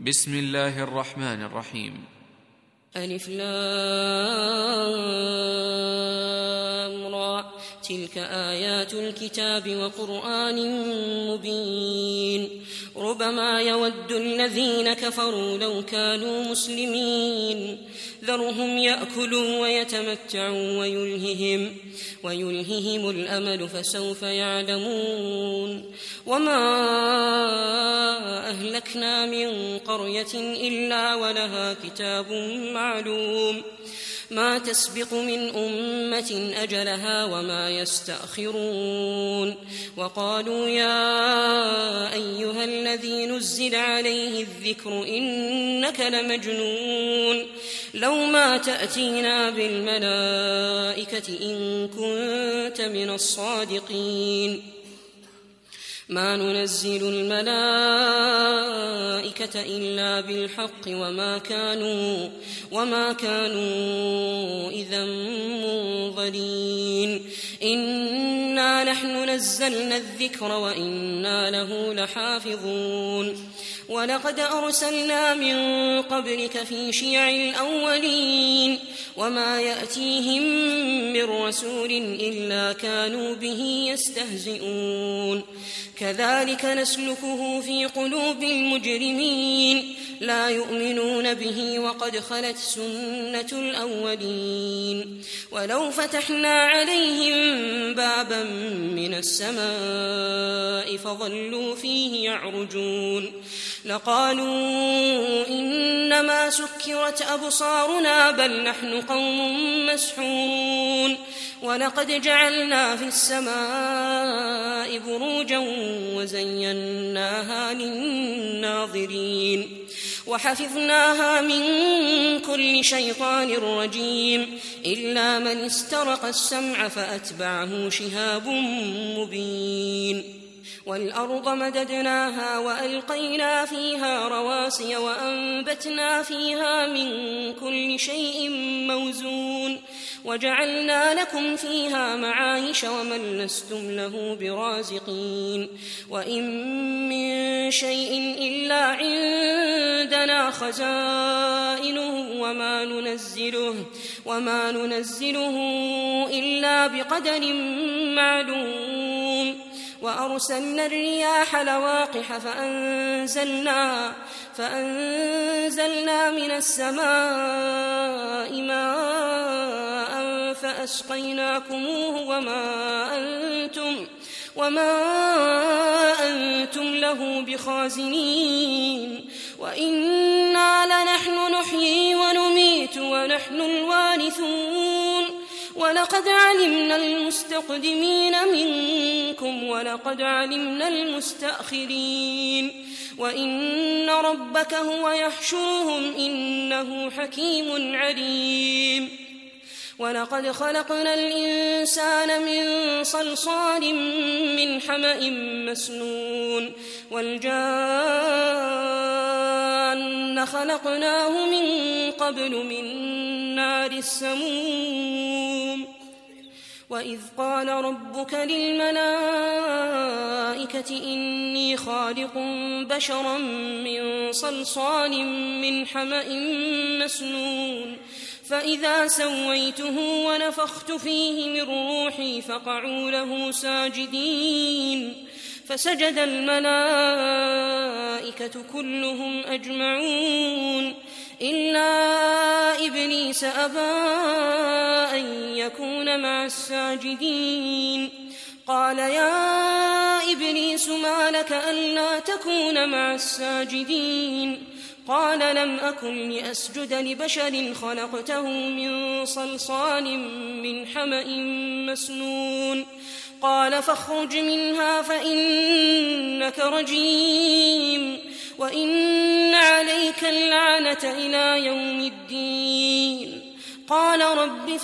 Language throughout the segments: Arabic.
بسم الله الرحمن الرحيم. ألف لام را، تلك آيات الكتاب وقرآن مبين. ربما يود الذين كفروا لو كانوا مسلمين، ذرهم يأكلوا ويتمتعوا ويلههم الأمل فسوف يعلمون. وما أهلكنا من قرية إلا ولها كتاب معلوم، ما تسبق من أمة أجلها وما يستأخرون. وقالوا يا أيها الذي نزل عليه الذكر إنك لمجنون، لو ما تأتينا بالملائكة إن كنت من الصادقين. ما ننزل الملائكة إلا بالحق وما كانوا إذا منظرين. إنا نحن نزلنا الذكر وإنا له لحافظون. ولقد أرسلنا من قبلك في شيع الأولين، وما يأتيهم من رسول إلا كانوا به يستهزئون. كذلك نسلكه في قلوب المجرمين، لا يؤمنون به وقد خلت سنة الأولين. ولو فتحنا عليهم بابا من السماء فظلوا فيه يعرجون لقالوا إنما سكرت أبصارنا بل نحن قوم مسحورون. ولقد جعلنا في السماء بروجا وزيناها للناظرين وحفظناها من كل شيطان رجيم إلا من استرق السمع فأتبعه شهاب مبين. والأرض مددناها وألقينا فيها رواسي وأنبتنا فيها من كل شيء موزون وجعلنا لكم فيها معايش ومن لستم له برازقين. وإن من شيء إلا عندنا خزائنه وما ننزله إلا بقدر معلوم. وأرسلنا الرياح لواقح فأنزلنا من السماء ماء فأسقيناكموه وما أنتم له بخازنين. وإنا لنحن نحيي ونميت ونحن الوارثون. ولقد علمنا المستقدمين منكم ولقد علمنا المستأخرين. وإن ربك هو يحشرهم إنه حكيم عليم. ولقد خلقنا الإنسان من صلصال من حمأ مسنون والجان خلقناه من قبل من نار السموم. وإذ قال ربك للملائكة إني خالق بشرا من صلصال من حمأ مسنون فإذا سويته ونفخت فيه من روحي فقعوا له ساجدين فسجد الملائكة كلهم أجمعون إلا إبليس أبى أن يكون مع الساجدين. قال يا إبليس ما لك ألا تكون مع الساجدين؟ قال لم أكن لأسجد لبشر خلقته من صلصال من حمأ مسنون. قال فاخرج منها فإنك رجيم وإن عليك اللعنة إلى يوم الدين. قال رب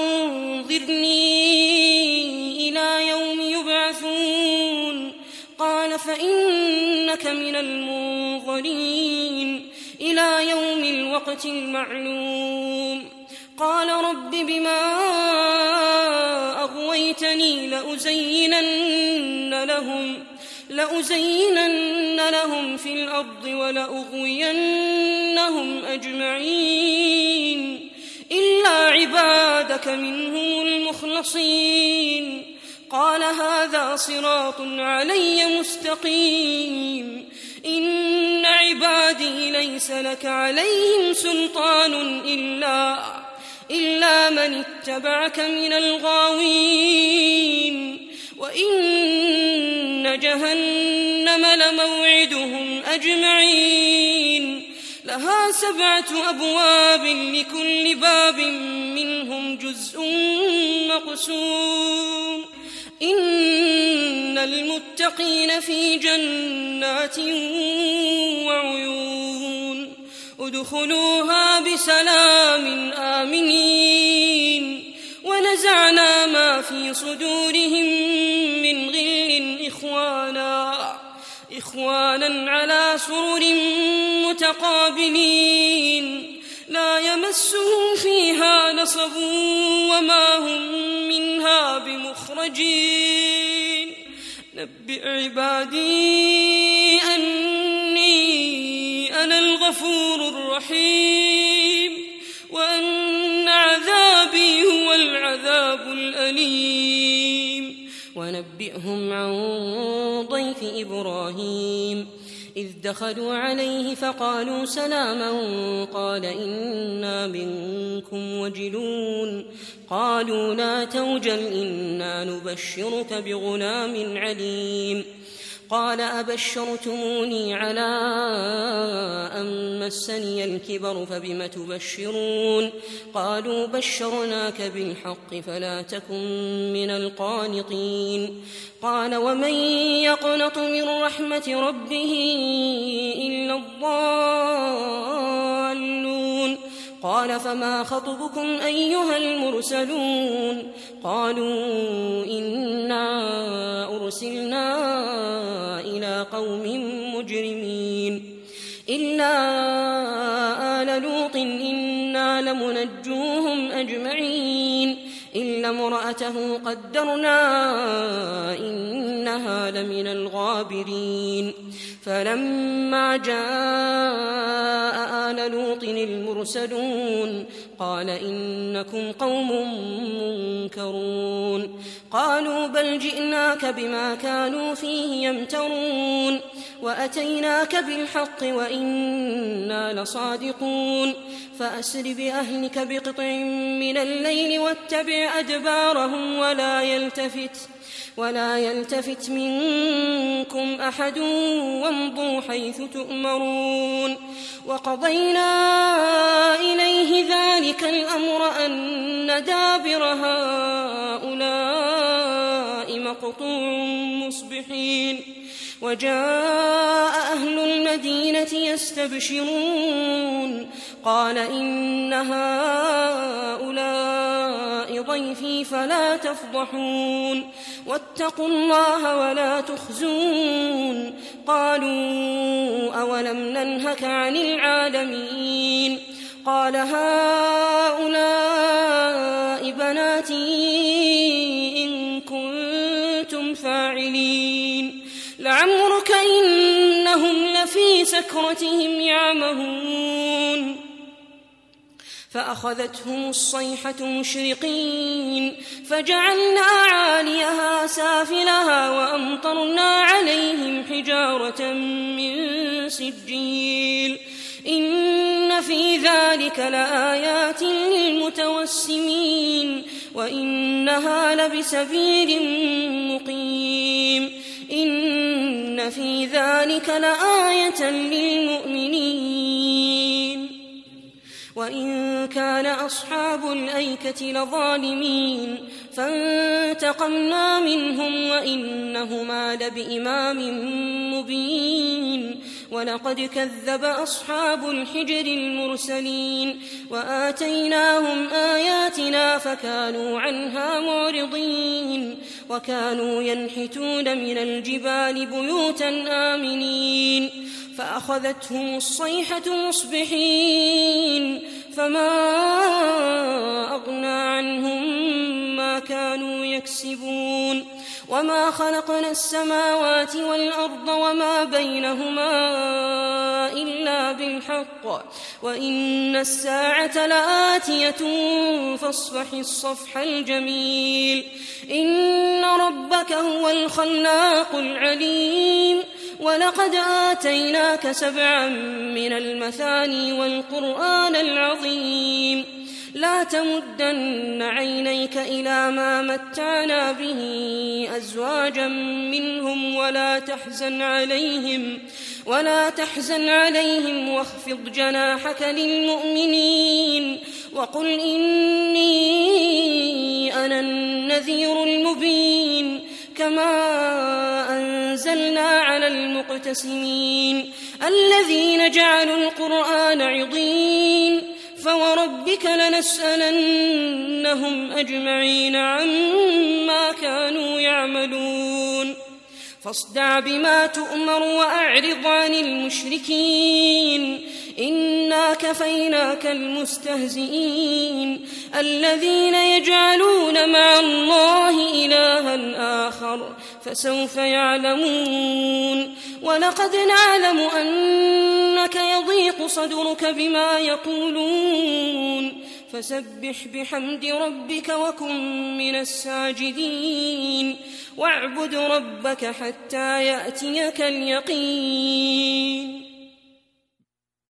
فأنظرني إلى يوم يبعثون. قال فإنك من المنظرين إلى يوم الوقت المعلوم. قال رب بما أغويتني لأزينن لهم في الأرض ولأغوينهم أجمعين إلا عبادك منهم المخلصين. قال هذا صراط علي مستقيم. إن عبادي ليس لك عليهم سلطان إلا من اتبعك من الغاوين. وإن جهنم لموعدهم أجمعين لها 7 أبواب لكل باب منهم جزء مقسوم. إن المتقين في جنات وعيون ادخلوها بسلام آمنين. ونزعنا ما في صدورهم من غل إخوانا على سرر متقابلين لا يمسهم فيها نصب وما هم منها بمخرجين. نبئ عبادي أني أنا الغفور الرحيم وأن عذابي هو العذاب الأليم. ونبئهم عن ضيف إبراهيم إذ دخلوا عليه فقالوا سلاما قال إنا منكم وجلون. قالوا لا توجل إنا نبشرك بغلام عليم. قال أبشرتموني على أن مسني الكبر فبم تبشرون. قالوا بشرناك بالحق فلا تكن من القانطين. قال ومن يقنط من رحمة ربه إلا الضالون. قال فما خطبكم أيها المرسلون؟ قالوا إنا أرسلنا إلى قوم مجرمين إلا آل لوط إنا لمنجوهم أجمعين إلا امرأته قدرنا إنها لمن الغابرين. فلما جاء آل لوط المرسلون قال إنكم قوم منكرون. قالوا بل جئناك بما كانوا فيه يمترون وأتيناك بالحق وإنا لصادقون. فأسر بأهلك بقطع من الليل واتبع أدبارهم ولا يلتفت منكم أحد وامضوا حيث تؤمرون. وقضينا إليه ذلك الأمر أن دابر هؤلاء مقطوع مصبحين. وجاء أهل المدينة يستبشرون قال إن هؤلاء ضيفي فلا تفضحون واتقوا الله ولا تخزون. قالوا أولم ننهك عن العالمين؟ قال هؤلاء بناتي إن كنتم فاعلين. لعمرك إنهم لفي سكرتهم يعمهون. فأخذتهم الصيحة مشرقين فجعلنا عاليها سافلها وأمطرنا عليهم حجارة من سجيل. إن في ذلك لآيات للمتوسمين وإنها لبسبيل مقيم. إن في ذلك لآية للمؤمنين. وإن كان أصحاب الأيكة لظالمين فانتقمنا منهم وإنهما لبإمام مبين. ولقد كذب أصحاب الحجر المرسلين وآتيناهم آياتنا فكانوا عنها معرضين. وكانوا ينحتون من الجبال بيوتا آمنين. فأخذتهم الصيحة مصبحين فما أغنى عنهم ما كانوا يكسبون. وما خلقنا السماوات والأرض وما بينهما إلا بالحق وإن الساعة لآتية فاصفح الصفح الجميل إن ربك هو الخلاق العليم ولقد آتيناك 7 من المثاني والقرآن العظيم لا تمدن عينيك إلى ما متعنا به أزواجا منهم ولا تحزن عليهم واخفض جناحك للمؤمنين وقل إني أنا النذير المبين كما أنزلنا على المقتسمين الذين جعلوا القرآن عضين فوربك لنسألنهم أجمعين عما كانوا يعملون فاصدع بما تؤمر وأعرض عن المشركين إنا كفيناك المستهزئين الذين يجعلون مع الله إلها آخر فسوف يعلمون ولقد نعلم أنك يضيق صدرك بما يقولون فسبح بحمد ربك وكن من الساجدين واعبد ربك حتى يأتيك اليقين